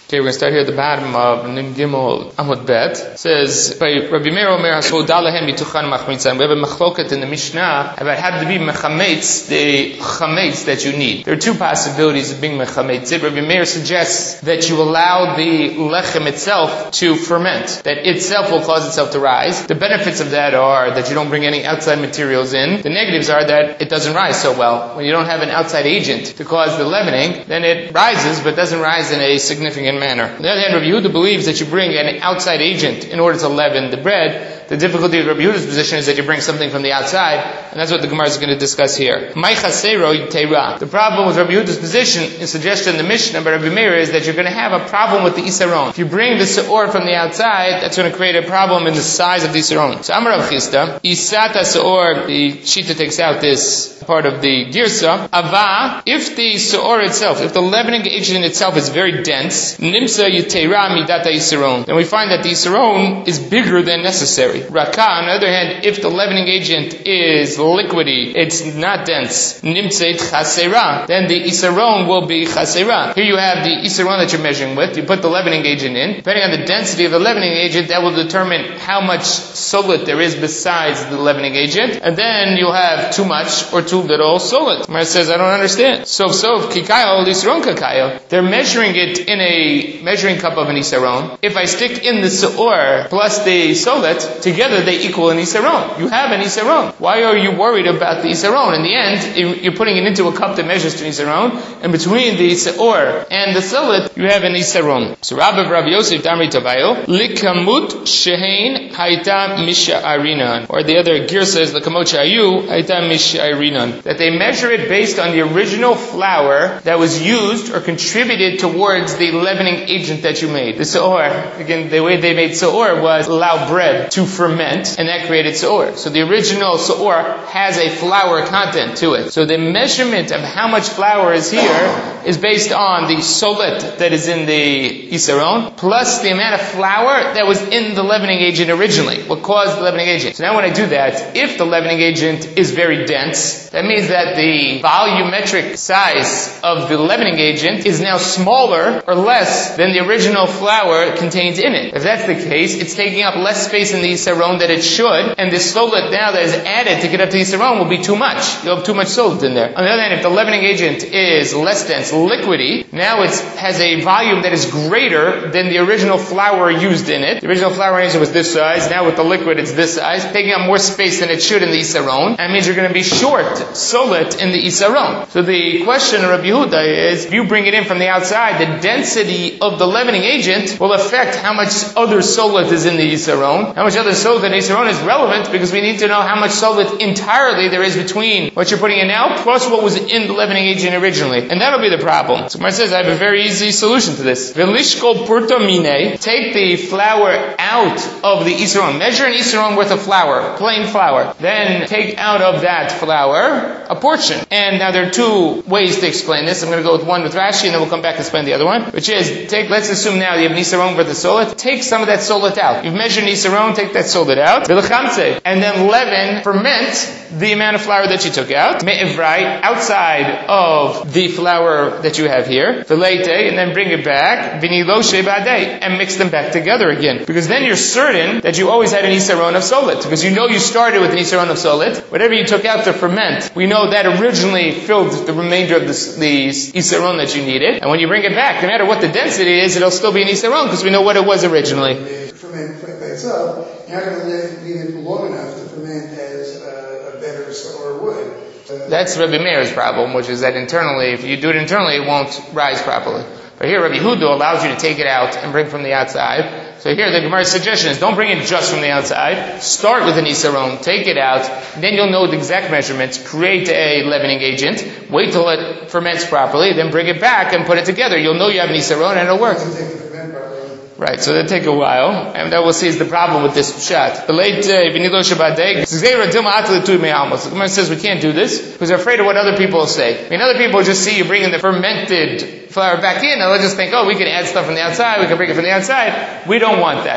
Okay, we're going to start here at the bottom of Nun Gimel Amud Bet. It says, by Rabbi Meir Omer HaSvoda Lehem Bituchan Machmitzan. We have a machloket in the Mishnah about how to be mechametz, the chametz that you need. There are two possibilities of being mechametz. Rabbi Meir suggests that you allow the lechem itself to ferment, that itself will cause itself to rise. The benefits of that are that you don't bring any outside materials in. The negatives are that it doesn't rise so well. When you don't have an outside agent to cause the leavening, then it rises, but doesn't rise in a significant manner. On the other hand, Rabbi Yehuda believes that you bring an outside agent in order to leaven the bread. The difficulty of Rabbi Yehuda's position is that you bring something from the outside, and that's what the Gemara is going to discuss here. The problem with Rabbi Yehuda's position is suggested in the Mishnah by Rabbi Meir is that you're going to have a problem with the Isaron. If you bring the Seor from the outside, that's going to create a problem in the size of the Isaron. So Amar Rav Chisda, Isata Seor, the Shita takes out this part of the Girsa. Ava, if the Seor itself, if the leavening agent itself is very dense, Nimsa Yitera Midata Isaron, then we find that the Isaron is bigger than necessary. Raka, on the other hand, if the leavening agent is liquidy, it's not dense, Nimtzeit Chasera, then the Isaron will be Chasera. Here you have the Isaron that you're measuring with, you put the leavening agent in, depending on the density of the leavening agent, that will determine how much solet there is besides the leavening agent, and then you'll have too much or too little solet. Mara says, I don't understand. So, Kikayo, Isaron Kakayo, they're measuring it in a measuring cup of an Isaron. If I stick in the Seor plus the solet, together they equal an Isaron. You have an Isaron. Why are you worried about the Isaron? In the end, you're putting it into a cup that measures to Isaron, and between the Seor and the solet, you have an Isaron. So Rabbi Yosef Damri Tavayo, Likamut Shehein Haita Misha'arinan. Or the other gear says, Likamut Shayu Haita Misha'arinan. That they measure it based on the original flour that was used or contributed towards the leavening agent that you made. The Seor, again, the way they made Seor was allow bread to ferment, and that created Seor. So the original Seor has a flour content to it. So the measurement of how much flour is here is based on the solet that is in the Isaron, plus the amount of flour that was in the leavening agent originally. What caused the leavening agent? So now when I do that, if the leavening agent is very dense, that means that the volumetric size of the leavening agent is now smaller or less than the original flour contained in it. If that's the case, it's taking up less space in the Isaron than it should, and the solet now that is added to get up to the Isaron will be too much. You'll have too much solet in there. On the other hand, if the leavening agent is less dense, liquidy, now it has a volume that is greater than the original flour used in it. The original flour agent was this size, now with the liquid it's this size, taking up more space than it should in the Isaron. That means you're going to be short solet in the Isaron. So the question of Rabbi Yehuda is, if you bring it in from the outside, the density of the leavening agent will affect how much other solet is in the Isaron. How much other solet in the Isaron is relevant because we need to know how much solet entirely there is between what you're putting in now plus what was in the leavening agent originally. And that'll be the problem. So Gemara says, I have a very easy solution to this. Velishkol purta mine. Take the flour out of the Isaron. Measure an Isaron worth of flour, plain flour. Then take out of that flour a portion. And now there are two ways to explain this. I'm going to go with one with Rashi and then we'll come back and explain the other one. Which is, let's assume now you have an Isaron worth of solet. Take some of that solet out. You've measured an Isaron, take that solet out. And then leaven, ferment the amount of flour that you took out. Me'evrai, outside of the flour that you have here. V'leite, and then bring it back. V'niloshe ba'dei, and mix them back together again. Because then you're certain that you always had an Isaron of solet. Because you know you started with an Isaron of solet. Whatever you took out to ferment, we know that originally filled the remainder of the Isaron that you needed. And when you bring it back, no matter what the density is, it'll still be an Isaron because we know what it was originally. Ferment by itself, you're not going to leave it long enough to ferment as a better Seor would. That's Rabbi Meir's problem, which is that internally, if you do it internally, it won't rise properly. But here, Rabbi Yehuda allows you to take it out and bring from the outside. So here, the Gemara's suggestion is don't bring it just from the outside. Start with an Isaron, take it out, then you'll know the exact measurements, create a leavening agent, wait till it ferments properly, then bring it back and put it together. You'll know you have an Isaron and it'll work. Right, so that'll take a while, and that we'll see is the problem with this pshat. The late Vinilo Shabbat the Gemara says we can't do this because they're afraid of what other people will say. I mean, other people just see you bringing the fermented flour back in, and they'll just think, oh, we can add stuff from the outside, we can bring it from the outside. We don't want that.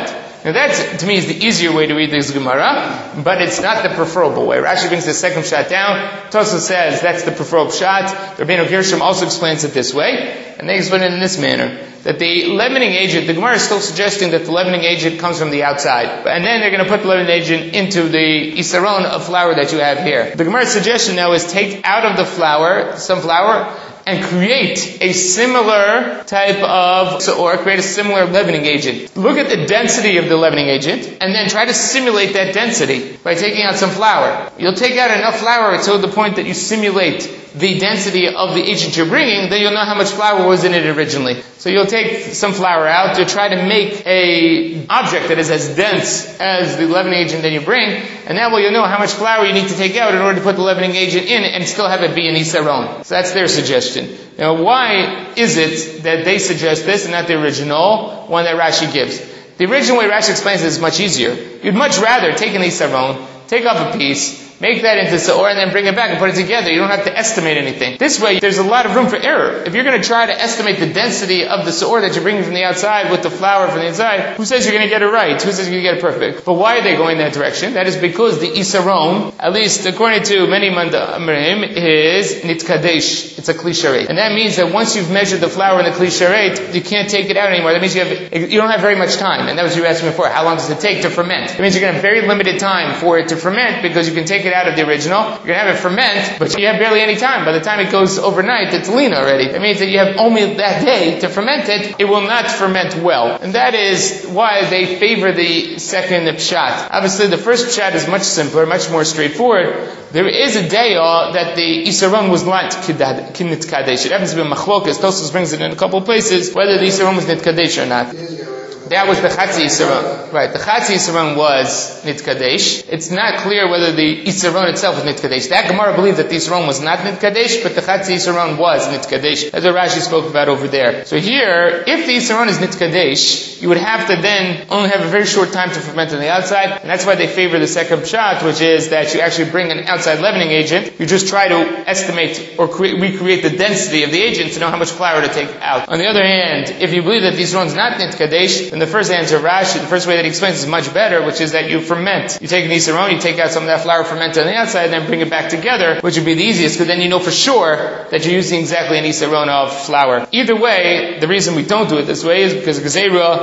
Now that, to me, is the easier way to read this Gemara, but it's not the preferable way. Rashi brings the second pshat down. Tosfos says that's the preferable pshat. Rabbeinu Gershom also explains it this way, and they explain it in this manner. That the leavening agent, the Gemara is still suggesting that the leavening agent comes from the outside. And then they're going to put the leavening agent into the isaron of flour that you have here. The Gemara's suggestion now is take out of the flour, some flour, and create a similar type of seor, create a similar leavening agent. Look at the density of the leavening agent, and then try to simulate that density by taking out some flour. You'll take out enough flour until the point that you simulate the density of the agent you're bringing, then you'll know how much flour was in it originally. So you'll take some flour out, you'll try to make a object that is as dense as the leavening agent that you bring, and that way you'll know how much flour you need to take out in order to put the leavening agent in and still have it be an isaron. So that's their suggestion. Now, why is it that they suggest this and not the original one that Rashi gives? The original way Rashi explains it is much easier. You'd much rather take an isaron, take off a piece, make that into seor, and then bring it back and put it together. You don't have to estimate anything. This way, there's a lot of room for error. If you're going to try to estimate the density of the seor that you're bringing from the outside with the flour from the inside, who says you're going to get it right? Who says you're going to get it perfect? But why are they going that direction? That is because the isaron, at least according to many mandamrim, is nitkadesh. It's a klisharet. And that means that once you've measured the flour in the klisharet, you can't take it out anymore. That means you don't have very much time. And that was what you were asking before. How long does it take to ferment? It means you're going to have very limited time for it to ferment because you can take it out of the original. You're going to have it ferment, but you have barely any time. By the time it goes overnight, it's lean already. That means that you have only that day to ferment it. It will not ferment well. And that is why they favor the second pshat. Obviously, the first pshat is much simpler, much more straightforward. There is a daya that the isaron was not kinit kadesh. It happens to be machlokas. Tosfos brings it in a couple of places, whether the isaron was nit kadesh or not. That was the Chatzi Yisraron. Right, the Chatzi Yisraron was Nitkadesh. It's not clear whether the Yisraron itself was Nitkadesh. That Gemara believed that the Yisraron was not Nitkadesh, but the Chatzi Yisraron was Nitkadesh. That's what Rashi spoke about over there. So here, if the Yisraron is Nitkadesh, you would have to then only have a very short time to ferment on the outside, and that's why they favor the second pshat, which is that you actually bring an outside leavening agent. You just try to estimate or recreate the density of the agent to know how much flour to take out. On the other hand, if you believe that the Yisraron is not Nitkadesh, then the first answer, Rashi, the first way that he explains is much better, which is that you ferment. You take an isaron, you take out some of that flour, ferment on the outside, and then bring it back together, which would be the easiest, because then you know for sure that you're using exactly an isaron of flour. Either way, the reason we don't do it this way is because the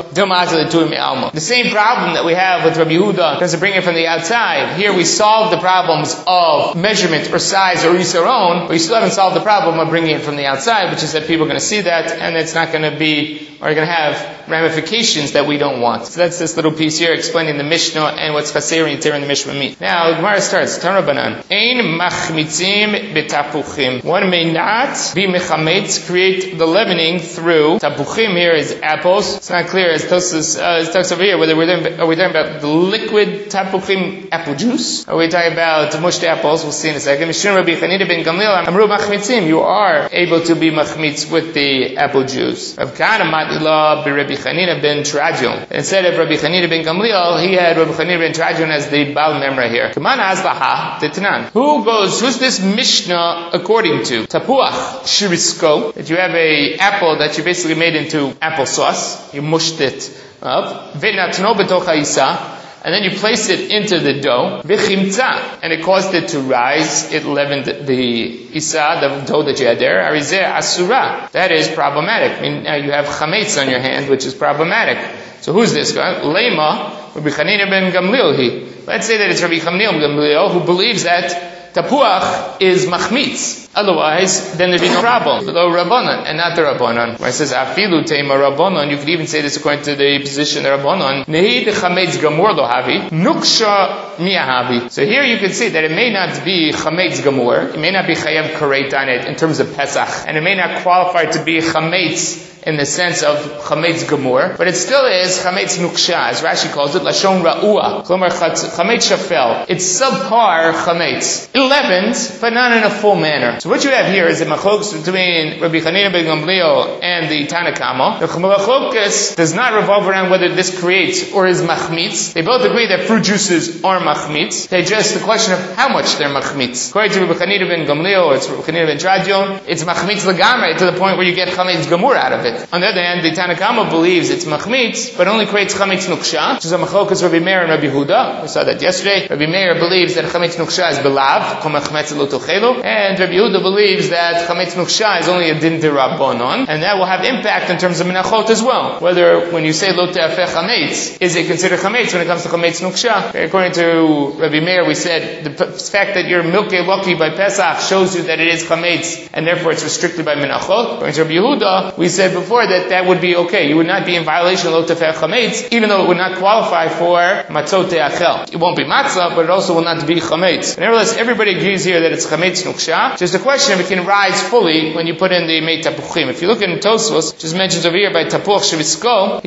same problem that we have with Rabbi Yehuda, because of bringing it from the outside, here we solve the problems of measurement or size or isaron, but you still haven't solved the problem of bringing it from the outside, which is that people are going to see that, and it's not going to be, or going to have ramifications that we don't want. So that's this little piece here explaining the Mishnah and what's chaser and yitir in the Mishnah meat. Now, the Gemara starts, Tanabanan, Ein machmitzim betapuchim. One may not be mechametz, create the leavening through tapuchim. Here is apples. It's not clear as Tosfos talks over here whether are we talking about the liquid tapuchim apple juice, or are we talking about mushed apples? We'll see in a second. Mishum Rabbi Chanina ben Gamliel Amru machmitzim. You are able to be machmitz with the apple juice. Rav Kana matila be Rabbi Chanina ben Trajon. Instead of Rabbi Chanina ben Gamliel, he had Rabbi Chanina ben Trajon as the Baal Memra here. Kamana azlaha titnan. Who's this Mishnah according to? Tapuach shirisko. That you have a apple that you basically made into applesauce. You mushed it up. V'natno b'tocha isa. And then you place it into the dough, v'chimtza, and it caused it to rise. It leavened the isa, the dough that you had there. Arizeh asura. That is problematic. I mean, now you have chametz on your hand, which is problematic. So who's this guy? Lema, Rabbi Chanina ben Gamliel. Let's say that it's Rabbi Chanina ben Gamliel who believes that tapuach is machmitz. Otherwise, then there'd be no problem. Below Rabbanon, and not the Rabbanon. Where it says, Afilu teima Rabbanon, you could even say this according to the position of Rabbanon. Nehi de chametz gamor lo havi, nuksha miyahavi. So here you can see that it may not be chametz gamor, it may not be chayav karet on it in terms of Pesach, and it may not qualify to be chametz in the sense of chametz gamor, but it still is chametz nuksha, as Rashi calls it, lashon ra'ua, klomer chametz shafel. It's subpar chametz. It leavens, but not in a full manner. So So what you have here is a machlokes between Rabbi Chanina ben Gamliel and the Tana Kama. The machlokes does not revolve around whether this creates or is machmitz. They both agree that fruit juices are machmitz. They just the question of how much they're machmitz. According to Rabbi Chanina ben Gamliel, or it's Rabbi Chanina ben Tradion, it's machmitz legamre to the point where you get chametz gamur out of it. On the other hand, the Tana Kama believes it's machmitz, but only creates chametz nuksha, which is a machlokes Rabbi Meir and Rabbi Huda. We saw that yesterday. Rabbi Meir believes that chametz nuksha is belav, and Rabbi Huda believes that chametz nuksha is only a din derabbanon, and that will have impact in terms of menachot as well. Whether when you say lo te'afeh chametz, is it considered chametz when it comes to chametz nuksha? According to Rabbi Meir, we said the fact that you're milkei loki by Pesach shows you that it is chametz, and therefore it's restricted by menachot. According to Rabbi Yehuda, we said before that would be okay. You would not be in violation of lo te'afeh chametz, even though it would not qualify for matzot te'achel. It won't be matzah, but it also will not be chametz. Nevertheless, everybody agrees here that it's chametz nuksha. Just a question if it can rise fully when you put in the mei tapuchim. If you look in Tosfos, just mentions over here by tapuch shevisko,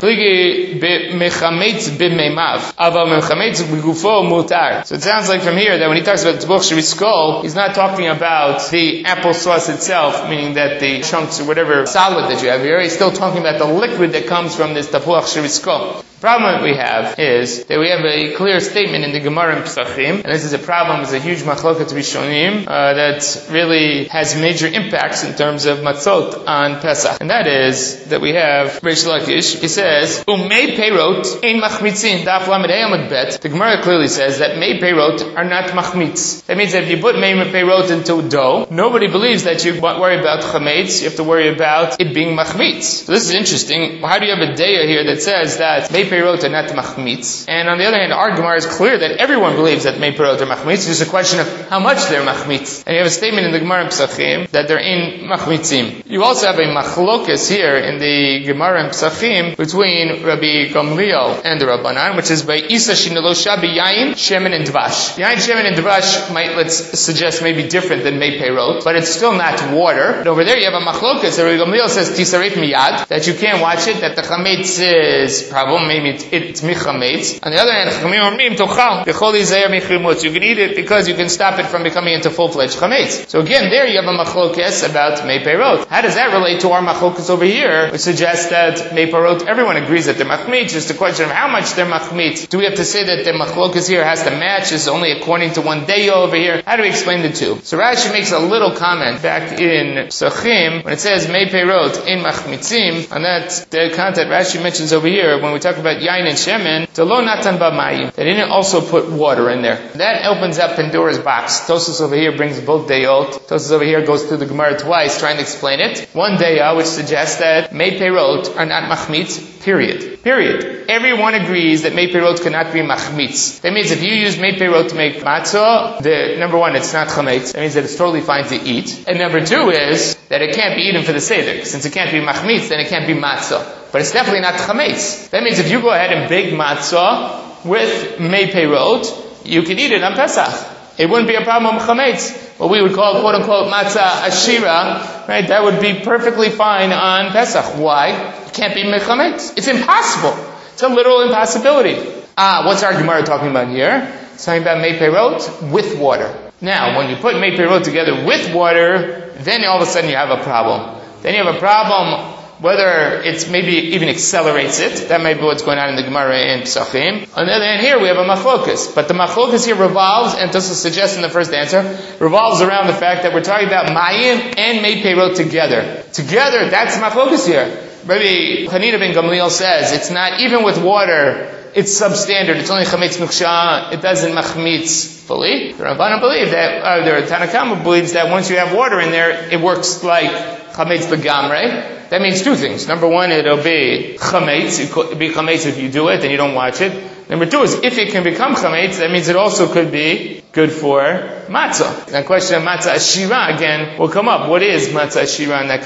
mechametz b'meimav, aval mechametz b'gufo mutar. So it sounds like from here that when he talks about tapuch shevisko, he's not talking about the applesauce itself, meaning that the chunks or whatever solid that you have here. He's still talking about the liquid that comes from this tapuch shevisko. The problem that we have is that we have a clear statement in the Gemara in Pesachim, and this is a problem, it's a huge machloket rishonim that really has major impacts in terms of matzot on Pesach. And that is that we have Reish Lakish, he says, Umei peirot ein machmitzin, daf lamed hey amud bet. The Gemara clearly says that mei peirot are not machmitz. That means that if you put mei peirot into dough, nobody believes that you worry about chametz, you have to worry about it being machmitz. So this is interesting. How do you have a daya here that says that mei peirot are not machmitz? And on the other hand, our Gemara is clear that everyone believes that mei peirot are machmitz. It's just a question of how much they're machmitz. And you have a statement in the Gemara in Pesachim that they're in machmitzim. You also have a machlokas here in the Gemara in Pesachim between Rabbi Gamliel and the Rabbanan, which is by Isa shinelosha b'yayin, shemen and dvash. Yayin, shemen and dvash might, let's suggest, maybe different than mei peirot, but it's still not water. But over there you have a machlokas. Rabbi Gamliel says tisaref miyad, that you can't watch it, that the chametz is problem, maybe it's michametz. On the other hand, chamim omrim tochal b'chol yizayer michrimutz. You can eat it because you can stop it from becoming into full-fledged chametz. So again, there you have a machlokes about mei peirot. How does that relate to our machlokes over here, which suggests that mei peirot, everyone agrees that they're machmitz, just a question of how much they're machmitz. Do we have to say that the machlokes here has to match, is only according to one day over here? How do we explain the two? So Rashi makes a little comment back in Pesachim, when it says mei peirot in machmitzim, and that the content Rashi mentions over here, when we talk about yain and shemen, to lo natan b'mayim, they didn't also put water in there. That opens up Pandora's box. Tosfos over here brings both dayot. Tosfos over here goes through the Gemara twice trying to explain it. One daya which suggests that mei peirot are not machmitz, period. Everyone agrees that mei peirot cannot be machmitz. That means if you use mei peirot to make matzah, number one, it's not chametz. That means that it's totally fine to eat. And number two is that it can't be eaten for the seder. Since it can't be machmitz, then it can't be matzah. But it's definitely not chametz. That means if you go ahead and bake matzah with mei peirot, you can eat it on Pesach. It wouldn't be a problem with chametz. What we would call, quote unquote, matzah ashira, right? That would be perfectly fine on Pesach. Why? It can't be mechametz. It's impossible. It's a literal impossibility. What's our Gemara talking about here? It's talking about mei peirot with water. Now, when you put mei peirot together with water, then all of a sudden you have a problem. Then you have a problem whether it's maybe even accelerates it. That might be what's going on in the Gemara in Pesachim. On the other hand, here we have a machlokas. But the machlokas here revolves, and this is suggested in the first answer, revolves around the fact that we're talking about mayim and mei peirot together. Together, that's the machlokas here. Rabbi Chanina ben Gamliel says, it's not, even with water, it's substandard. It's only chametz nuksha. It doesn't machmitz fully. The Rabbanan believe that, the Tana Kama believes that once you have water in there, it works like chametz legamre. That means two things. Number one, it'll be chametz. It'll be chametz if you do it and you don't watch it. Number two is, if it can become chametz, that means it also could be good for matzah. That question of matzah ashira, again, will come up. What is matzah ashira in that context?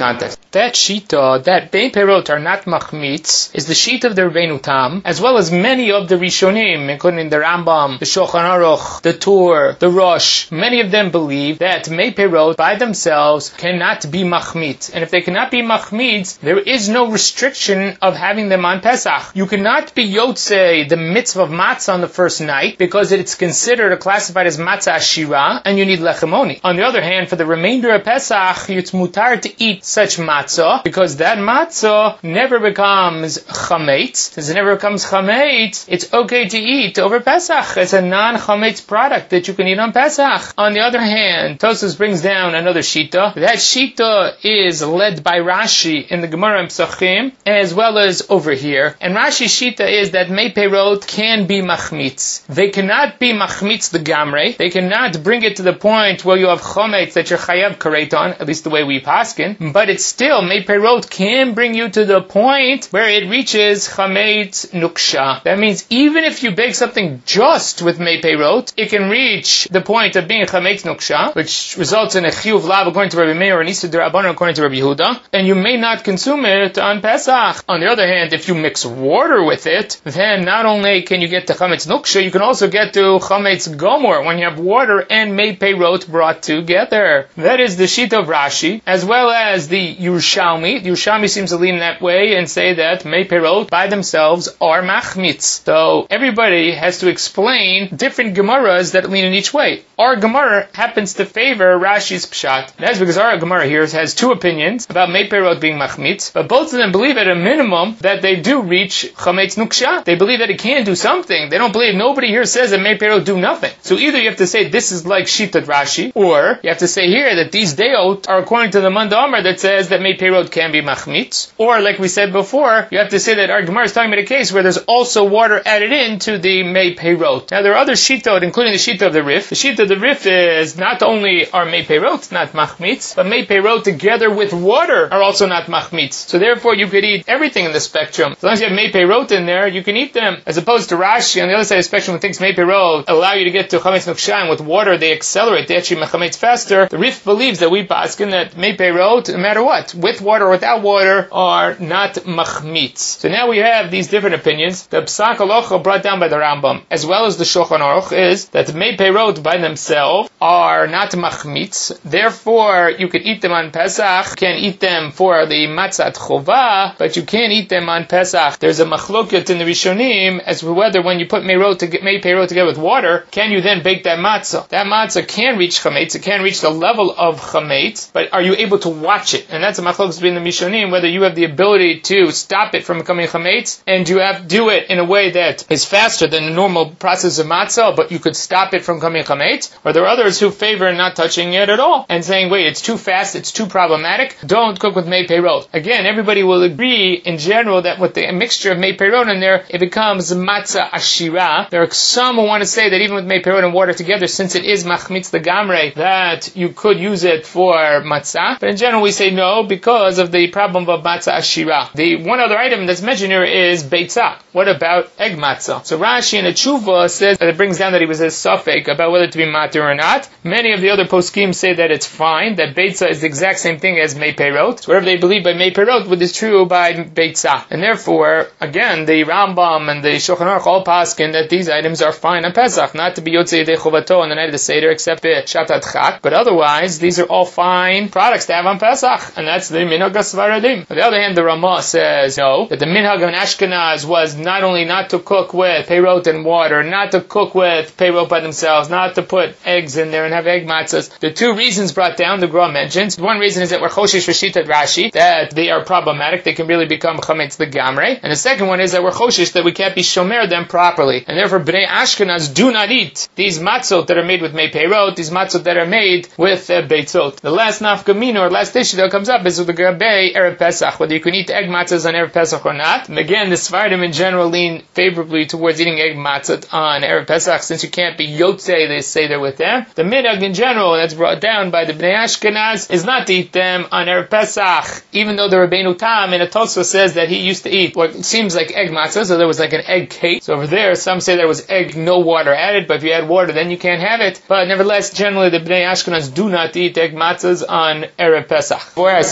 That shita, that Bein Perot are not machmitz, is the shita of the Rabbeinu Tam, as well as many of the Rishonim, including the Rambam, the Shulchan Aruch, the Tur, the Rosh. Many of them believe that Mei Perot by themselves cannot be machmitz. And if they cannot be machmitz, there is no restriction of having them on Pesach. You cannot be yotzei the mitzvah of matzah on the first night, because it's considered or classified as matzah ashira, and you need lechemoni. On the other hand, for the remainder of Pesach, it's mutar to eat such matzah, because that matzah never becomes chametz. Since it never becomes chametz, it's okay to eat over Pesach. It's a non-chametz product that you can eat on Pesach. On the other hand, Tosfos brings down another shita. That shita is led by Rashi in the Gemara and Pesachim, as well as over here. And Rashi's shita is that Mei Perot can be machmitz. They cannot be machmitz the gamre. They cannot bring it to the point where you have chametz that you're chayav karet on, at least the way we paskin. But it's still, Mei Perot can bring you to the point where it reaches chametz nuksha. That means even if you bake something just with Mei Perot, it can reach the point of being chametz nuksha, which results in a chiyuv lav according to Rabbi Meir and Issa d'Rabbanan according to Rabbi Yehuda, and you may not consume it on Pesach. On the other hand, if you mix water with it, then not only can you get to chametz nuksha, you can also get to chametz gomor when you have water and Mei Perot brought together. That is the shita of Rashi, as well as the Yerushalmi. The Yerushalmi seems to lean that way and say that Mei Perot by themselves are machmitz. So everybody has to explain different Gemaras that lean in each way. Our Gemara happens to favor Rashi's pshat. That's because our Gemara here has two opinions about Mei Perot being machmitz, but both of them believe at a minimum that they do reach chametz nuksha. They believe that it can do something. They don't believe, nobody here says that Mei Perot do nothing. So either you have to say this is like shitat Rashi, or you have to say here that these deot are according to the Manda Amar that says that Mei Perot can be machmitz, or like we said before, you have to say that our Gemara is talking about a case where there's also water added into the Mei Perot. Now there are other shitot, including the shita of the Rif. The shita of the Rif is not only are Mei Perot not machmitz, but Mei Perot together with water are also not machmitz. So therefore you could eat everything in the spectrum. As long as you have Mei Perot in there, you can eat them. As opposed to Rashi on the other side of the spectrum who thinks Mei Perot allow you to get to chametz nuksha, and with water they accelerate, they actually mechametz faster. The Rif believes that we paskin that Mei Perot, no matter what, with water or without water, are not machmitz. So now we have these different opinions. The Psak Halacha brought down by the Rambam, as well as the Shulchan Aruch, is that Mei Perot by themselves are not machmitz. Therefore, you could eat them on Pesach. You can eat them for the matzat chova, but you can't eat them on Pesach. There's a machloket in the Rishonim as to whether when you put Mei Perot together with water, can you then bake that matzah? That matzah can reach chametz. It can reach the level of chametz, but are you able to watch it? And that's a machloket between the Rishonim, whether you have the ability to stop it from becoming chametz, and you have to do it in a way that is faster than the normal process of matzah, but you could stop it from becoming chametz. Or there are others who favor not touching it at all, and saying, wait, it's too fast, it's too problematic, don't cook with Mei Perot. Again, everybody will agree in general that with the mixture of Mei Perot in there, it becomes matzah ashira. There are some who want to say that even with Mei Perot and water together, since it is machmitz the gamre, that you could use it for matzah. But in general, we say no, because of the problem of matzah ashira. The one other item that's mentioned here is beitzah. What about egg matzah? So Rashi in a tshuva says that it brings down that he was a suffix about whether to be matir or not. Many of the other poskim say that it's fine, that beitzah is the exact same thing as Mei Perot. So whatever they believe by Mei Perot, what is true by beitzah. And therefore, again, the Rambam and the Shulchan Aruch all paskin that these items are fine on Pesach, not to be yotzei yedei chovato on the night of the Seder, except shatat chak. But otherwise, these are all fine products to have on Pesach, and that's the minhag Svaradim. On the other hand, the Ramah says no, that the minhag of Ashkenaz was not only not to cook with Perot and water, not to cook with Perot by themselves, not to put eggs in there and have egg matzahs. The two reasons brought down, the Gra mentions. One reason is that we're choshish v'shitat Rashi, that they are problematic, they can really become chametz the gamre. And the second one is that we're choshish that we can't be shomer them properly. And therefore, Bnei Ashkenaz do not eat these matzot that are made with Mei Perot, these matzot that are made with beitzot. The last nafkamina or last issue that comes up is with the Gabe Erev Pesach, whether you can eat egg matzahs on Erev Pesach or not. And again, the Sfardim in general lean favorably towards eating egg matzah on Erev Pesach, since you can't be yotzei, they say they're with them. The minhag in general, that's brought down by the Bnei Ashkenaz, is not to eat them on Erev Pesach, even though the Rabbeinu Tam in a Tosfos says that he used to eat what seems like egg matzah, so there was like an egg cake. So over there, some say there was egg, no water added, but if you add water, then you can't have it. But nevertheless, generally the Bnei Ashkenaz do not eat egg matzahs on Erev Pesach. Where I saw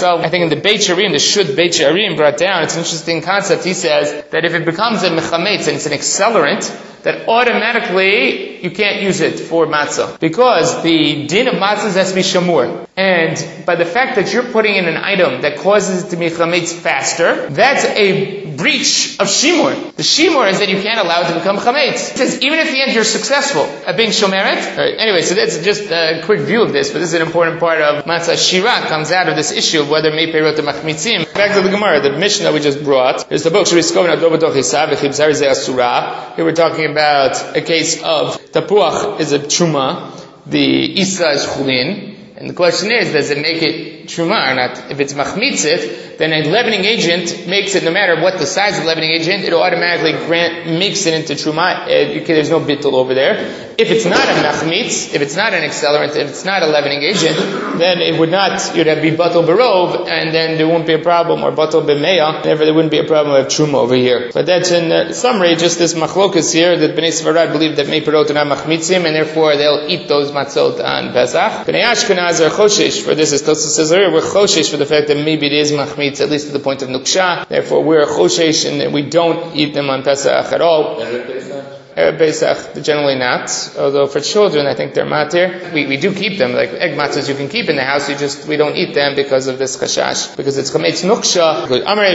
Arizal, I think in the Beit Sharim, the Shud Beit Sharim brought down, it's an interesting concept. He says that if it becomes a mechametz and it's an accelerant, that automatically you can't use it for matzah. Because the din of matzah has to be shamur. And by the fact that you're putting in an item that causes it to be chametz faster, that's a breach of shimur. The shimur is that you can't allow it to become chametz. It says even if the end you're successful at being shomeret. Right. Anyway, so that's just a quick view of this, but this is an important part of matzah shira, comes out of this issue of whether mei perot or machmitzim. Back to the Gemara, the Mishnah we just brought. There's the book Shriskovin Ador B'toch Hisav V'chibzar Zeh Asura. Here we're talking about a case of tapuach is a truma, the isa is chulin. And the question is, does it make it truma or not? If it's machmitzit, then a leavening agent makes it, no matter what the size of the leavening agent, it'll automatically makes it into truma. There's no bittul over there. If it's not a machmitz, if it's not an accelerant, if it's not a leavening agent, then it would not, you'd have to be batal barov, and then there won't be a problem, or batal b'meya, therefore there wouldn't be a problem of truma over here. But that's in summary, just this machlokas here, that Bnei Sfarad believe that mei perot are not machmitzim, and therefore they'll eat those matzot on Pesach. Bnei Ashkenaz are choshesh, for this is Tosfos says here, we're choshesh for the fact that maybe it is machmitz, at least to the point of nuksha, therefore we're choshesh, and we don't eat them on Pesach at all. Pesach, generally not. Although for children, I think they're matir. We do keep them, like egg matzahs you can keep in the house, we don't eat them because of this chashash. Because it's chametz nuksha.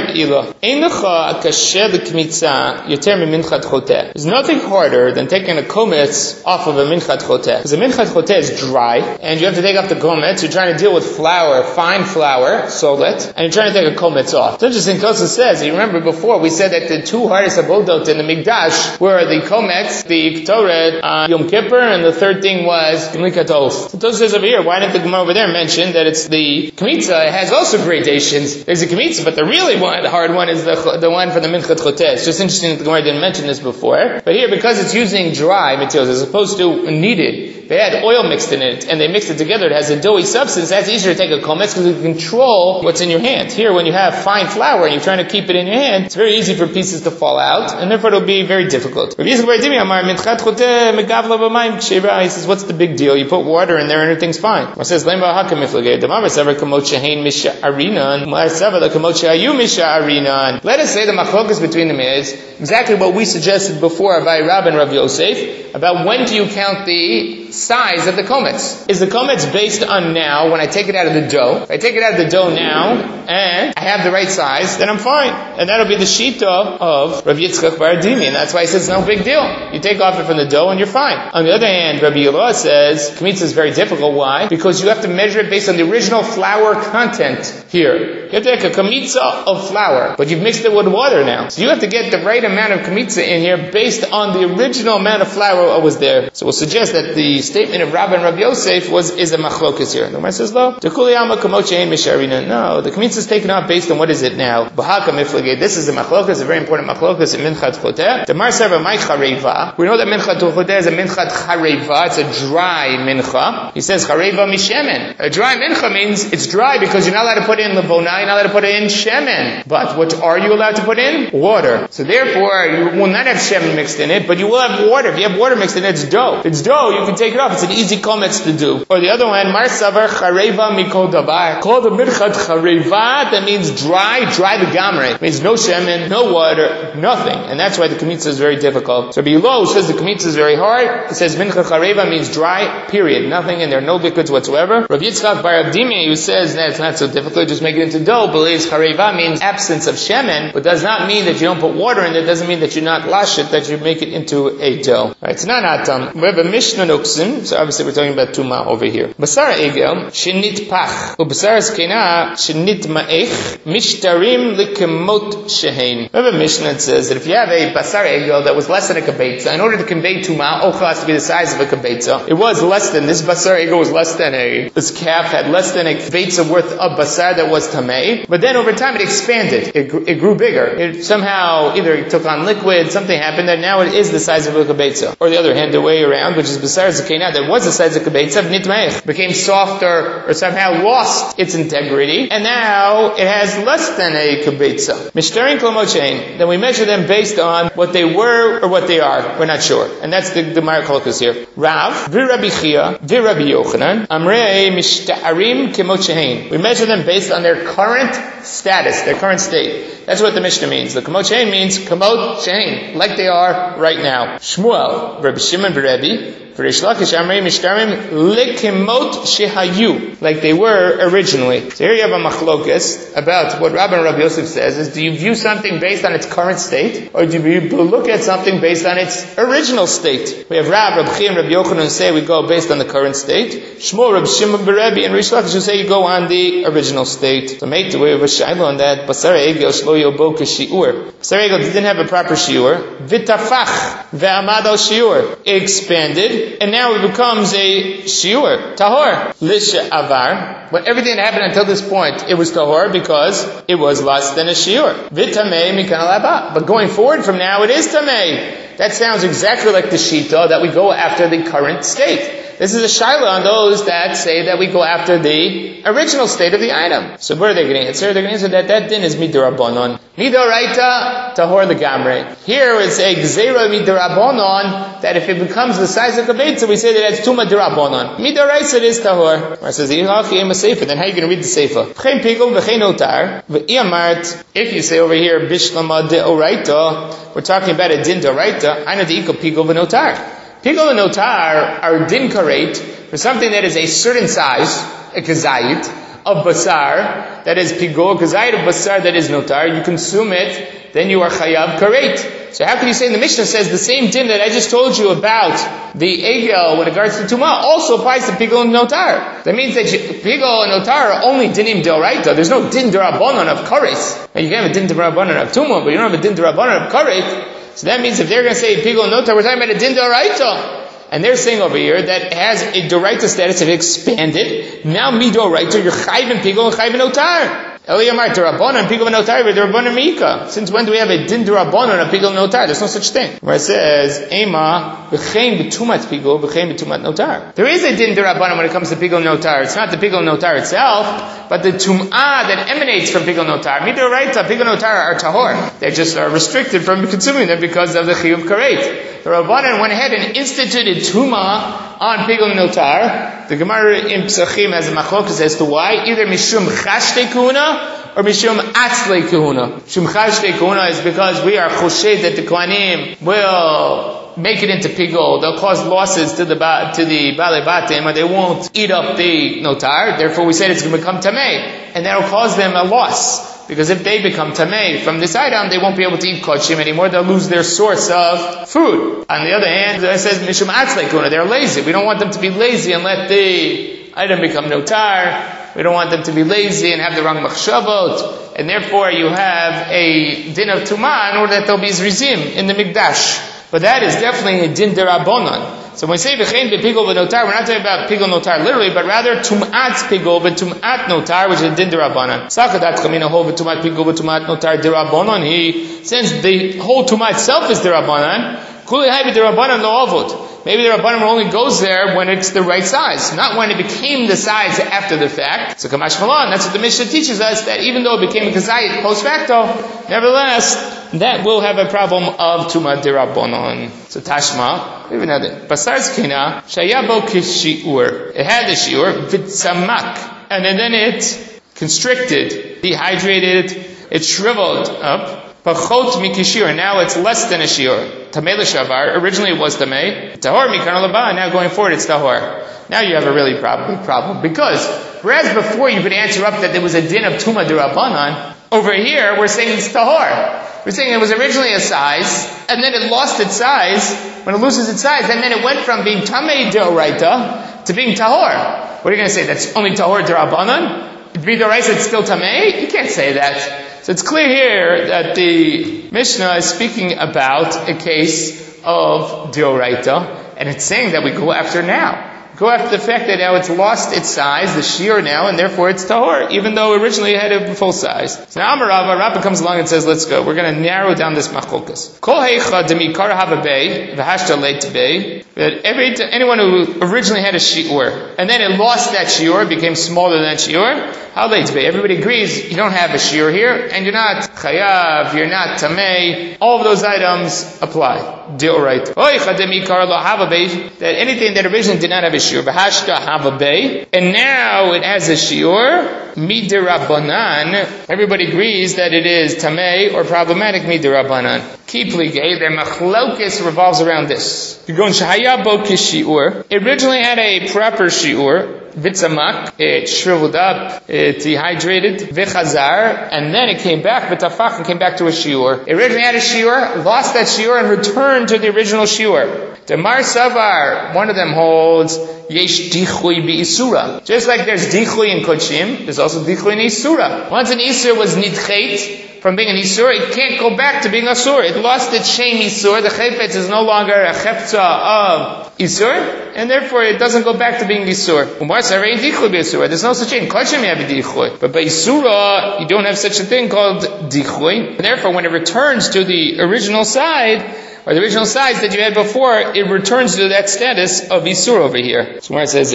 There's nothing harder than taking a kometz off of a minchat choteh. Because a minchat choteh is dry, and you have to take off the kometz, you're trying to deal with flour, fine flour, solet, and you're trying to take a kometz off. It's interesting, Tosfos says, you remember before, we said that the two hardest abodot in the Mikdash were the kometz, the Ktoret on Yom Kippur, and the third thing was Gimlikat Oath. So Tosfos says over here, why didn't the Gemara over there mention that it's the Kmitza? It has also gradations. There's a Kmitza, but the really the hard one is the one for the Minchat Choteh. It's just interesting that the Gemara didn't mention this before. But here, because it's using dry materials as opposed to kneaded, they had oil mixed in it, and they mixed it together, it has a doughy substance, that's easier to take a kometz because you can control what's in your hand. Here, when you have fine flour and you're trying to keep it in your hand, it's very easy for pieces to fall out, and therefore it'll be very difficult. He says, what's the big deal? You put water in there and everything's fine. It says, let us say the machlokas between them is exactly what we suggested before by Rab and Rav Yosef, about when do you count the size of the kometz. Is the kometz based on now, when I take it out of the dough? If I take it out of the dough now, and I have the right size, then I'm fine. And that'll be the shita of Rav Yitzchak Bar Dimi, and that's why he says it's no big deal. You take off it from the dough and you're fine. On the other hand, Rabbi Yehuda says, Kmitza is very difficult. Why? Because you have to measure it based on the original flour content here. You have to take a kamitza of flour, but you've mixed it with water now. So you have to get the right amount of kamitza in here based on the original amount of flour that was there. So we'll suggest that the statement of Rabbi and Rabbi Yosef is a machlokas here. The Gemara says, no, the kamitza is taken out based on what is it now? This is a machlokas, a very important machlokas in Minchat Choteh. The Mar Sarva Mai Chareva. We know that Minchat Choteh is a Minchat Chareva. It's a dry mincha. He says Chareva mishemen. A dry mincha means it's dry because you're not allowed to put in lebonai, you're not allowed to put in shemen. But what are you allowed to put in? Water. So therefore, you will not have shemen mixed in it, but you will have water. If you have water mixed in it, it's dough. If it's dough, you can take it off. It's an easy kometz to do. Or the other one, Mar Savar Chareva Mikol Dabar. Called the Minchat Chareva, that means dry the gamre. It means no shemen, no water, nothing. And that's why the kamitza is very difficult. So below says the kamitza is very hard. It says Minchat Chareva means dry, period. Nothing in there, no liquids whatsoever. Rav Yitzchak Bar Abdimi, who says that it's not so difficult, just make it into dough, believes Chareva means absence of shemen, but does not mean that you don't put water in it, doesn't mean that you not lash it, that you make it into a dough. Right, it's not atam. We have a Mishnah Nuksim, so obviously we're talking about Tuma over here. Basar Egel, Shinit Pach, Ubasar Skena, Shinit Ma'ech, Mishtarim Likemot Shehein. We have a Mishnah that says that if you have a Basar Egel that was less than a kabetza, in order to convey Tuma, Ochel has to be the size of a kabetza. It was less than, this Basar Egel was less than this calf had less than a kabetza worth of Basar that was Tamei, but then over time it expanded. It grew bigger. It somehow either took on liquid, something happened that now it is the size of a kabetza. Or the other hand, the way around, which is Basar kena, that was the size of kibetza, nitmeich, became softer or somehow lost its integrity, and now it has less than a kibetza. Mishtarin klomochein, then we measure them based on what they were or what they are. We're not sure. And that's the Gemara Kolokus here. Rav, Rabbi Chia, Rabbi Yochanan, Amrei mishta'arim kemochein. We measure them based on their current status, their current state. That's what the Mishnah means. The kemochein means kemochein, like they are right now. Shmuel, Rabbi Shimon Rebbe, Rish Lakish Amrei mishtarim lekemot shehayu, like they were originally. So here you have a machlokas about what Rabbi Yosef says is, do you view something based on its current state, or do you look at something based on its original state? We have Rabbi Chia and Rabbi Yochanan who say we go based on the current state. Shmuel, Rabbi Shimon Rebbe, and Rish Lakish who say you go on the original state. So make the way of a shaila on that. Basar egel shlo yobo kashiur. Basar egel didn't have a proper shiur. Vitafach ve'amad al shiur. It expanded. And now it becomes a shiur, tahor, lisha avar. But everything that happened until this point, it was tahor because it was less than a shiur. Vitamei mikan alaba. But going forward from now, it is tamei. That sounds exactly like the shita that we go after the current state. This is a shaila on those that say that we go after the original state of the item. So what are they going to answer? They're going to answer that din is midirabonon. Midoraita tahor legamre. Here it's a gzeira midirabonon that if it becomes the size of a kibetza, we say that it's tuma dirabonon. Midoraita it is tahor. It says then how are you going to read the seifa? V'chein pigul v'chein otar v'iyamart. If you say over here bishlama deoraita, we're talking about a din deoraita. I know the ikal pigul v'notar. Pigul and notar are din karet for something that is a certain size, a kazayit, of basar, that is pigul, kazayit of basar that is notar, you consume it, then you are chayav karet. So how can you say the Mishnah says the same din that I just told you about the egel with regards to tumah also applies to pigul and notar? That means that pigul and notar are only dinim deoraita. There's no din derabanan of karet. You can have a din derabanan of tumah, but you don't have a din derabanan of karet. So that means if they're going to say pigul notar, we're talking about a din doraita. And they're saying over here that it has a doraita status, it expanded. Now midoraita, you're chayv and pigul and chayv and notar. Eliyamar derabanan pigul and notar, derabanan mika. Since when do we have a din derabanan of pigul and notar? There's no such thing. Where it says ema b'chein b'tumat pigul b'chein b'tumat notar. There is a din derabanan when it comes to pigul and notar. It's not the pigul and notar itself, but the tum'ah that emanates from pigul and notar. Midoraita, pigul and notar are tahor. They just are restricted from consuming them because of the chiyuv karet. The Rabbanan went ahead and instituted tumah on pigul and notar. The Gemara in Pesachim has a machlokas as to why. Either mishum chashtei kuhuna or mishum atzlei kuhuna. Mishum chashtei kuhuna is because we are choshed that the kohanim will make it into pigul. They'll cause losses to the balei batim, and they won't eat up the notar. Therefore, we said it's going to become tamei, and that'll cause them a loss. Because if they become tamei from this item, they won't be able to eat kodshim anymore. They'll lose their source of food. On the other hand, it says mishum atzlei kuna. They're lazy. We don't want them to be lazy and let the item become notar. We don't want them to be lazy and have the wrong machshavot. And therefore, you have a din of tumah in order that there'll be zrizim in the mikdash. But that is definitely a din derabonon. So when we say v'chein b'pigul v'notar, we're not talking about pigul notar literally, but rather tum'at pigul v'tum'at notar, which is a din derabanan. Sakadat chamina ho v'tum'at pigul v'tum'at notar derabanan. Since the whole tum'ah itself is derabanan, kuli hai b'derabanan lo avot. Maybe the Rabbanim only goes there when it's the right size, not when it became the size after the fact. So Kamash Malan, that's what the Mishnah teaches us, that even though it became a kazayit post facto, nevertheless, that will have a problem of Tumah Dirabonon. So Tashma, we have another. Basar Zkina, Shayabo Kishiur. It had the Shiur, Vitzamak. And then it constricted, dehydrated, it shriveled up. Pachot mikishir, now it's less than a shiur. Tamei l'shavar, originally it was tamei. Tahor mikan alaba, now going forward it's tahor. Now you have a really big problem. Because, whereas before you could answer up that there was a din of tumah derabanan, over here we're saying it's tahor. We're saying it was originally a size, and then it lost its size. When it loses its size, and then it went from being tamei deoraita to being tahor. What are you going to say? That's only tahor derabanan? Deoraita it's still tamei? You can't say that. So it's clear here that the Mishnah is speaking about a case of deoraita, and it's saying that we go after now. go after the fact that now it's lost its size, the shiur now, and therefore it's tahor, even though originally it had a full size. So now Rava comes along and says, let's go. We're going to narrow down this machlokas. Kol heicha demikar hava bei, v'hashta leit bei, that anyone who originally had a shiur, and then it lost that shiur, became smaller than that shiur, how leit bei? Everybody agrees you don't have a shiur here, and you're not chayav, you're not tamei, all of those items apply. Deoraita. That anything that originally did not have a shiur, v'hashta hava bei, and now it has a shiur, midirabanan, everybody agrees that it is tamei or problematic midirabanan. Kipligay, their machlokes revolves around this. You're going shahayabo kishiur. It originally had a proper shiur. Vitzamak, it shriveled up, it dehydrated, vichazar, and then it came back, vitafach, and came back to a shiur. It originally had a shiur, lost that shiur, and returned to the original shiur. Demar Savar, one of them holds, yesh dichui bi-isura. Just like there's dichui in Kodshim, there's also dichui in Isura. Once an Isur was nidchet, from being an Isur, it can't go back to being Asur. It lost its Shem Isur. The Chayfetz is no longer a Cheptza of Isur, and therefore it doesn't go back to being Isur. Umar Sarei Dichui B'Isur. There's no such thing. Kodshim you have a Dichui. But by Isura, you don't have such a thing called Dichui. And therefore, when it returns to the original side, or the original size that you had before, it returns to that status of Isur over here. So Gemara says,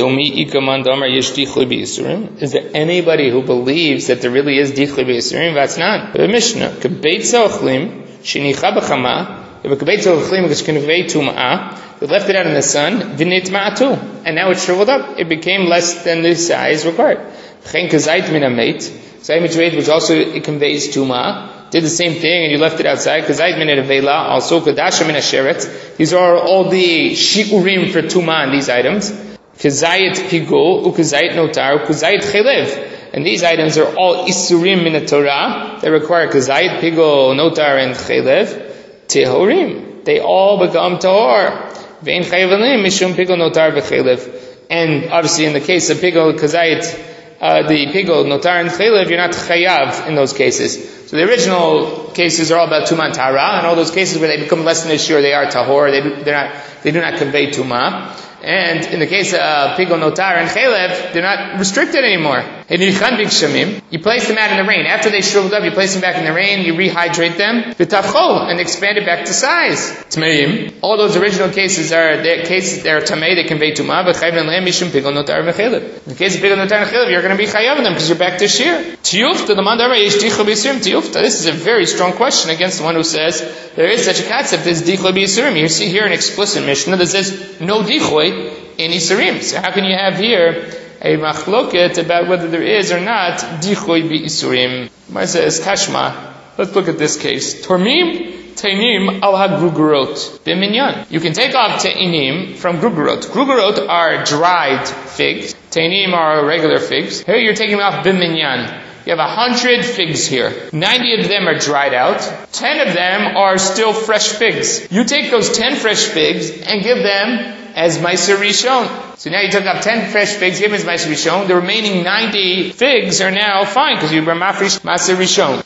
is there anybody who believes that there really is Dichui B'Isurim? That's not. The Mishnah, K'beitza Ochlim, Shenicha B'chama, if a K'beitza Ochlim is K'nevei Tum'ah, they left it out in the sun, V'nit Ma'atu, and now it shriveled up. It became less than the size required. Chen K'zait Min HaMeit, Zayit Mitzveit, which also it conveys Tum'ah, did the same thing and you left it outside. Kazayit min avela, also kadasha min asheret. These are all the shiurim for tuma in these items. Kazayit pigul, ukazayit notar, ukazayit chelev. And these items are all isurim min the Torah. They require kazayit pigul, notar, and chelev. Tehorim. They all become tahor. Vein chayevalim mishum pigul, notar, v'chelev. And obviously in the case of pigul, kazayit, the pigul, notar, and chelev, you're not chayav in those cases. So the original cases are all about Tumah and Tahara, and all those cases where they become less than a shiur, they are Tahor, they do not convey Tumah. And in the case of Pigul, Notar, and Chelev, they're not restricted anymore. You place them out in the rain. After they shriveled up, you place them back in the rain, you rehydrate them, and expand it back to size. Tmeim. All those original cases are cases that are Tamei, they convey Tumah, but Chayv and Lehem Mishum Pigul, Notar, and Chelev. In the case of Pigul, Notar, and Chelev, you're going to be Chayav in them because you're back to Shir. Tiyufta, the Mandara, Yesh Dichul B'Yisurim, Tiyufta. This is a very strong question against the one who says there is such a concept as Dichul B'Yisurim. You see here an explicit Mishnah that says no Dichul in Isurim. So how can you have here a machloket about whether there is or not Dichul B'Yisurim? Mine says Kashma. Let's look at this case. Tormim Tainim al ha-grugurot b'minyan. You can take off tainim from grugurot. Grugurot are dried figs. Tainim are regular figs. Here you're taking off b'minyan. You have 100 figs here. 90 of them are dried out. 10 of them are still fresh figs. You take those 10 fresh figs and give them as Meiser Rishon. So now you took up 10 fresh figs, give them as Meiser Rishon. The remaining 90 figs are now fine because you were Mafresh Meiser Rishon.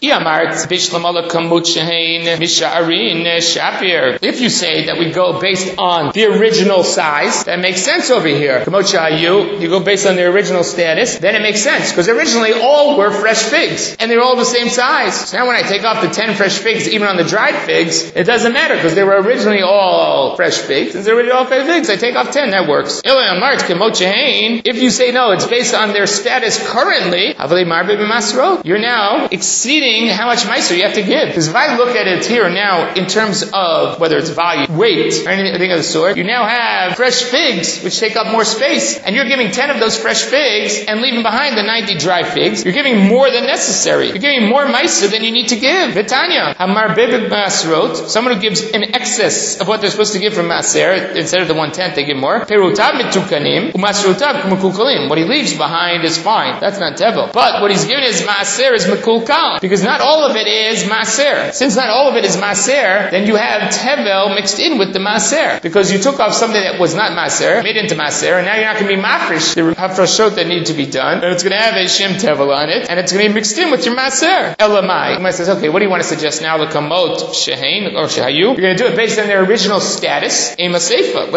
If you say that we go based on the original size, that makes sense over here. You go based on the original status, then it makes sense because originally all were fresh figs and they're all the same size. So now when I take off the 10 fresh figs, even on the dried figs, it doesn't matter because they were originally all fresh figs. Since they're originally all fresh figs, I take off 10, that works. If you say no, it's based on their status currently, you're now exceeding how much meiser you have to give. Because if I look at it here now in terms of whether it's volume, weight, or anything of the sort, you now have fresh figs which take up more space, and you're giving 10 of those fresh figs and leaving behind the 90 dry figs. You're giving more than necessary. You're giving more meiser than you need to give. Vitanya, hamar bebed masrot, someone who gives an excess of what they're supposed to give from maser, instead of the 1/10, they give more. Perutab mitukanim, umasrutab mukulkalim. What he leaves behind is fine. That's not tevel. But what he's given is maaser is mekulkal. Because not all of it is maaser. Since not all of it is maaser, then you have tevel mixed in with the maaser. Because you took off something that was not maaser, made into maaser, and now you're not going to be mafresh the hafrashot that need to be done. And it's going to have a shem tevel on it, and it's going to be mixed in with your maaser. Elamai. Gemara says, okay, what do you want to suggest now? The kamot shehain or shehayu. You're going to do it based on their original status. Ema seifa. Let's look at the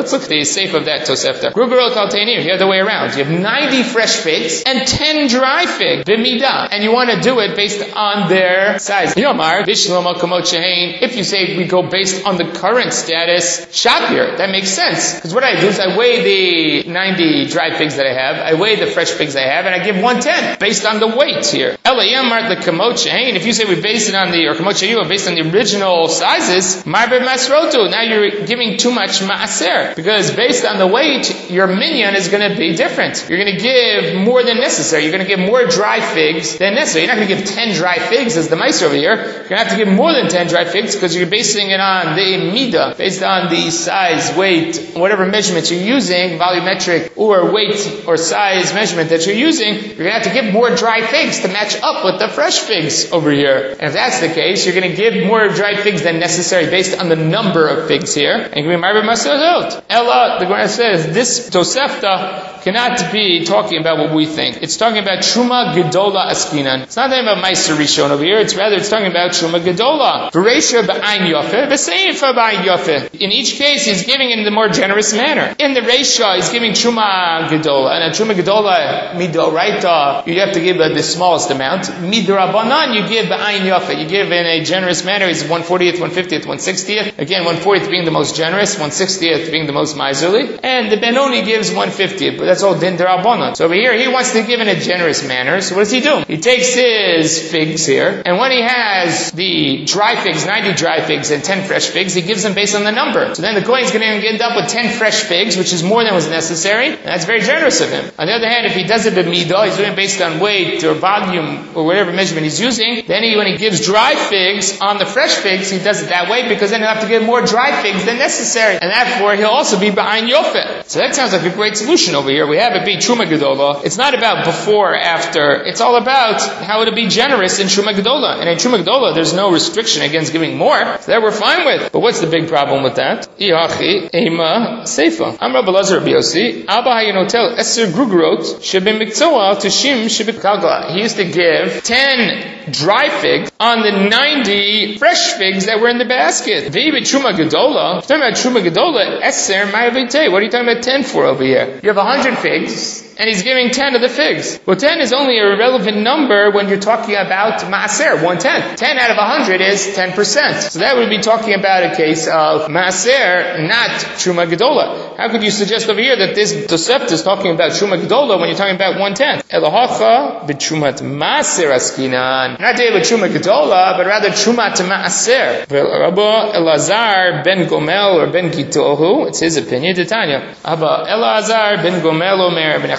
the safe of that Tosefta. Grugurot al Teinim, the other way around. You have 90 fresh figs and 10 dry figs, b'midah, and you want to do it based on their size. Yomar, Vishloma Kamot Shehain. If you say we go based on the current status, Shapir, that makes sense. Because what I do is I weigh the 90 dry figs that I have, I weigh the fresh figs I have, and I give 110 based on the weight here. Elayamar the Kamot Shehain. If you say we base it on the, or Kamot Shehain, based on the original sizes, Marbe Masrotu. Now you're giving too much Maaser. Because based on the weight, your minyan is going to be different. You're going to give more than necessary. You're going to give more dry figs than necessary. You're not going to give 10 dry figs as the mice over here. You're going to have to give more than 10 dry figs because you're basing it on the midah, based on the size, weight, whatever measurement you're using, volumetric or weight or size measurement that you're using. You're going to have to give more dry figs to match up with the fresh figs over here. And if that's the case, you're going to give more dry figs than necessary based on the number of figs here. And you're going to be married masahot. Ella, the Gemara says, this Tosefta cannot be talking about what we think. It's talking about Truma Gedola Askinan. It's not talking about Meiser Rishon over here. It's talking about Truma Gedola. V'reisha b'ayin yofeh, v'seifa b'ayin yofeh. In each case, he's giving it in the more generous manner. In the Reisha, he's giving Truma Gedola. And a Truma Gedola, midoraita, you have to give the smallest amount. Midorabanan, you give b'ayin yofeh. You give in a generous manner. It's 1/40th, 1/50th, 1/60th. Again, 1/40th being the most generous, 1/60th being the most miserly. And the Benoni gives 1/50th. But that's all din derabanan. So over here, he wants to give in a generous manner. So what does he do? He takes his figs here, and when he has the dry figs, 90 dry figs and 10 fresh figs, he gives them based on the number. So then the Kohen is going to end up with 10 fresh figs, which is more than was necessary. And that's very generous of him. On the other hand, if he does it b'midah, he's doing it based on weight or volume or whatever measurement he's using, then when he gives dry figs on the fresh figs, he does it that way because then he'll have to give more dry figs than necessary. And therefore, he'll also be b'ayin yofeh. So that sounds like a great solution over here. We have it be Truma Gedola. It's not about before, after. It's all about how to be generous in Truma Gedola. And in Truma Gedola, there's no restriction against giving more. So that we're fine with. But what's the big problem with that? Iachi, Ema, Seifa. I'm Rabbi Lazar Rabbi Yossi. Abba Hayanotel, Eser Grugrot, Shebim Mikzoa, Tushim, Shebim Kalgala. He used to give 10 dry figs on the 90 fresh figs that were in the basket. V'ibit Truma Gedola. Talking about Truma Gedola, Eser Ma'avite. What are you talking about 10 for over here? You have 100 figs, and he's giving 10 of the figs. Well, 10 is only a relevant number when you're talking about Maaser, 1/10. 10 out of 100 is 10%. So that would be talking about a case of Maaser, not Truma Gedola. How could you suggest over here that this Tosefta is talking about Truma Gedola when you're talking about 1/10? Elohacha b'Trumat Maaser askinan. Not today with Truma Gedola, but rather Trumat Maaser. Rabbi Elazar ben Gomel or ben Kitohu, it's his opinion, Titania. Abba Elazar ben Gomel Omer ben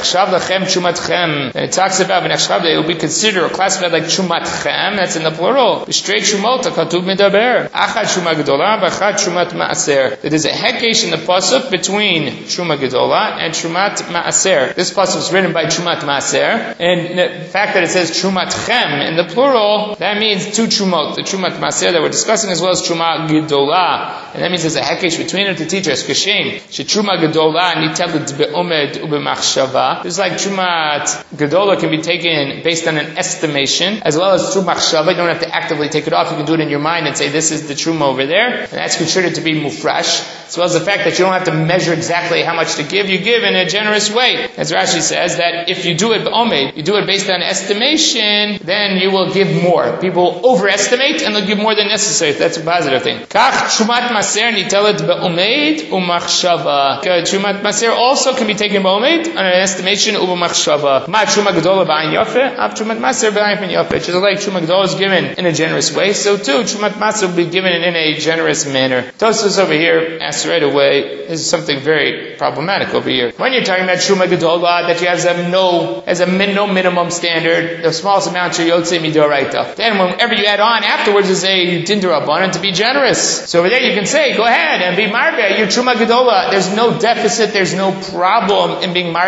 and it talks about it will be considered or classified like Trumatchem. That's in the plural. Straight Trumot Katuv Medaber. Achad Truma Gedola, Bachad Trumat Maaser. There is a hekesh in the pasuk between Truma Gedola and Trumat Maaser. This pasuk is written by Trumat Maaser, and the fact that it says Trumatchem in the plural, that means two Trumot. The Trumat Maaser that we're discussing as well as Truma Gedola, and that means there's a hekesh between them to teach us. Kashem she Truma Gedola nitelet beomed ubemachshava. Just like Trumat Gedola can be taken based on an estimation, as well as Truma Chshava. You don't have to actively take it off. You can do it in your mind and say, this is the Truma over there. And that's considered to be mufresh. As well as the fact that you don't have to measure exactly how much to give. You give in a generous way. As Rashi says, that if you do it b'omed, you do it based on estimation, then you will give more. People overestimate and they'll give more than necessary. That's a positive thing. Kach Trumat Maser nitelet be'omed u'machshava. Trumat Maser also can be taken b'omed on an estimation uba machshava. Ma Truma Gedola b'ayin yofeh, av Trumat Maser b'ayin yofeh. Just like Truma Gedola is given in a generous way, so too Trumat Maser will be given in a generous manner. Tosfos over here asks right away, this is something very problematic over here. When you're talking about Truma Gedola, that you have no minimum standard, the smallest amount you're yotze midoraita. Then whenever you add on afterwards is a din d'Rabbanan to be generous. So over there you can say, go ahead and be marbe, you're Truma Gedola. There's no deficit, there's no problem in being marbe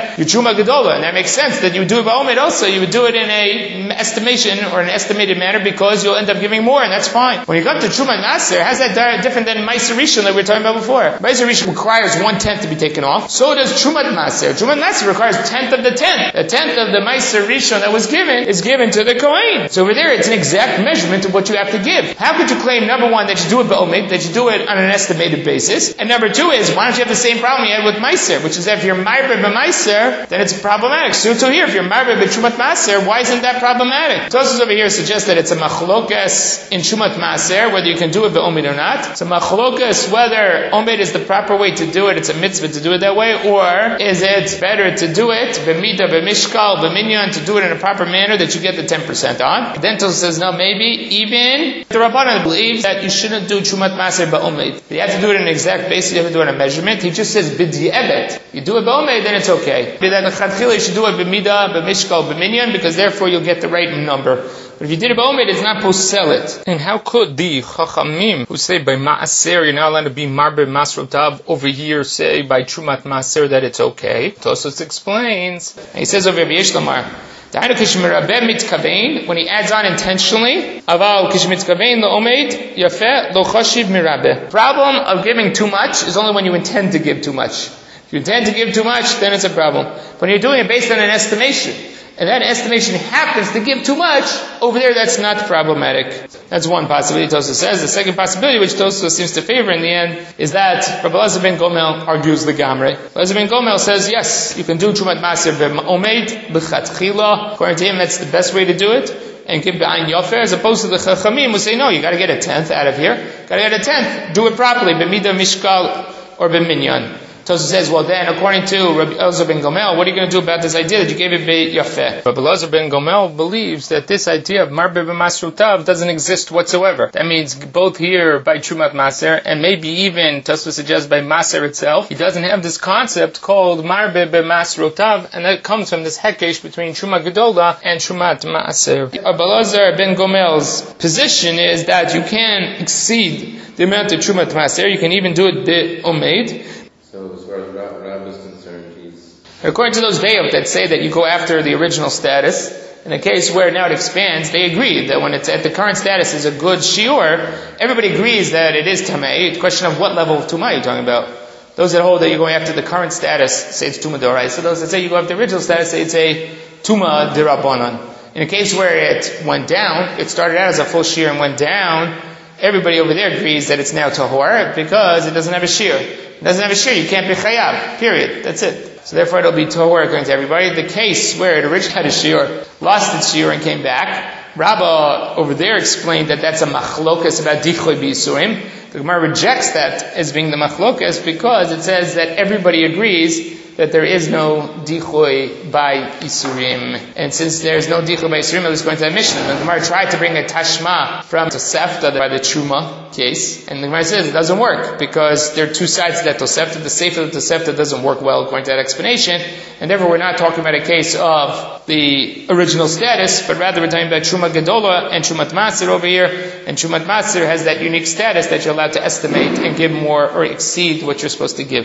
your Truma Gedola. And that makes sense that you would do it ba'omed also. You would do it in an estimation or an estimated manner because you'll end up giving more, and that's fine. When you come to Truma Maser, how's that different than Meiser Rishon that we were talking about before? Meiser Rishon requires 1/10 to be taken off. So does Truma Maser. Truma Maser requires 1/10 of the 10th. A 10th of the Meiser Rishon that was given is given to the Kohen. So over there, it's an exact measurement of what you have to give. How could you claim, number one, that you do it ba'omed, that you do it on an estimated basis? And number two is, why don't you have the same problem you had with Meiser, which is that if you're Ma'aber b'Meiser, then it's problematic. So here, if you're Ma'aber b'Trumat Maser, why isn't that problematic? Tosfos over here suggests that it's a machlokas in Trumat Maser, whether you can do it ba'omed or not. It's a machlokas whether omed is the proper way to do it, it's a mitzvah to do it that way, or is it better to do it b'mida, b'mishkal, b'minyan, to do it in a proper manner that you get the 10% on. Then Tosfos says, no, maybe even the Rabbanan believes that you shouldn't do Trumat Maser ba'omed. You have to do it in an exact basis, you have to do it in a measurement. He just says b'di'ebet. You do it ba'omed, then it's okay. Then you should do it b'mida, b'mishkal, b'minyan, because therefore you'll get the right number. But if you did it ba'omed, it's not poselet. And how could the Chachamim, who say by Ma'aser you're not allowed to be Marbe Masrotav, over here say by Trumat Maser that it's okay? Tosfos explains. And he says over here, Yesh Lomar, when he adds on intentionally, problem of giving too much is only when you intend to give too much. If you intend to give too much, then it's a problem. When you're doing it based on an estimation, and that estimation happens to give too much, over there that's not problematic. That's one possibility Tosfos says. The second possibility, which Tosfos seems to favor in the end, is that Rabbi Elazar ben Gomel argues the Gamre. Elazar ben Gomel says, yes, you can do Trumat Maser b'omed b'chatchila. According to him, that's the best way to do it. And give b'ayin yofer, as opposed to the Chachamim who say, no, you gotta get a 10th out of here. Gotta get a 10th. Do it properly, b'mida, mishkal, or b'minyan. Tosfos says, well then, according to Rabbi Elazar ben Gomel, what are you going to do about this idea that you gave it b'yafeh? Rabbi Elazar ben Gomel believes that this idea of Marbe b'Masrutav doesn't exist whatsoever. That means both here by Trumat Maser, and maybe even, Tosfos suggests, by Maser itself, he doesn't have this concept called Marbe b'Masrutav, and that comes from this hekesh between Truma Gedola and Trumat Maser. Rabbi Elazar ben Gomel's position is that you can exceed the amount of Trumat Maser, you can even do it b'omed. So as far as Rab is concerned, according to those Dayot that say that you go after the original status, in a case where now it expands, they agree that when it's at the current status is a good shiur, everybody agrees that it is tamei. The question of what level of tumah you're talking about. Those that hold that you're going after the current status say it's tumah d'oraisa. So those that say you go after the original status say it's a tumah d'Rabbanan. In a case where it went down, it started out as a full shiur and went down, everybody over there agrees that it's now tahor because it doesn't have a shiur. It doesn't have a shiur, you can't be chayav. Period. That's it. So therefore it'll be tahor according to everybody. The case where it originally had a shiur, lost its shiur and came back, Rabbah over there explained that that's a machlokas about dichoy b'yisurim. The Gemara rejects that as being the machlokas because it says that everybody agrees that there is no dichoy by Isurim. And since there is no dichoy by Isurim, it was going to that Mishnah. The Gemara tried to bring a tashma from Tosefta by the Truma case, and the Gemara says it doesn't work because there are two sides to that Tosefta. The Sefer of the Tosefta doesn't work well according to that explanation, and therefore we're not talking about a case of the original status, but rather we're talking about Truma Gedola and Trumat Maser over here, and Trumat Maser has that unique status that you're allowed to estimate and give more or exceed what you're supposed to give.